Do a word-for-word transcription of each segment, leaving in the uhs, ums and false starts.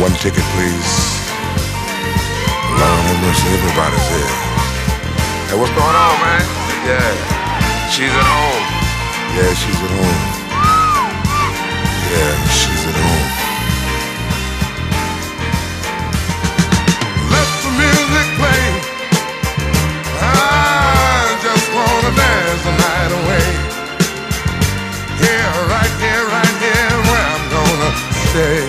One ticket, please. Lord have mercy, everybody's here. Hey, what's going on, man? Yeah, she's at home. Yeah, she's at home. Yeah, she's at home. Let the music play. I just wanna dance the night away. Here, right here, right here, where I'm gonna stay.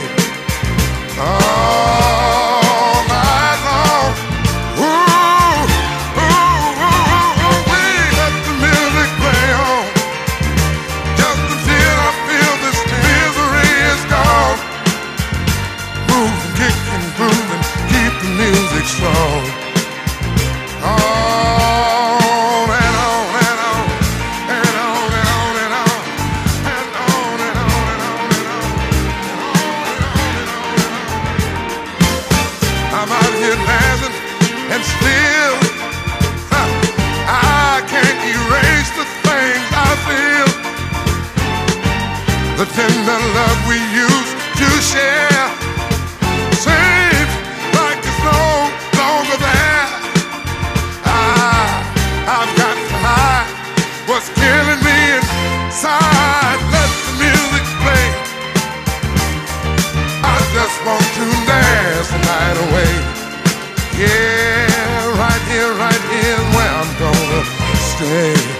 All night long. Ooh, ooh, ooh, ooh, ooh, let the music play on. Just until I feel this misery is gone. Move, kick and groove and keep the music strong. On and on and on and on and on and on and on and on and on and on. I'm out here dancing and still huh, I can't erase the things I feel. The tender love we used to share seems like it's no longer there. I, I've got to hide what's killing me inside. Let the music play. I just want to dance the night away. Yeah, right here, right here, where I'm gonna stay.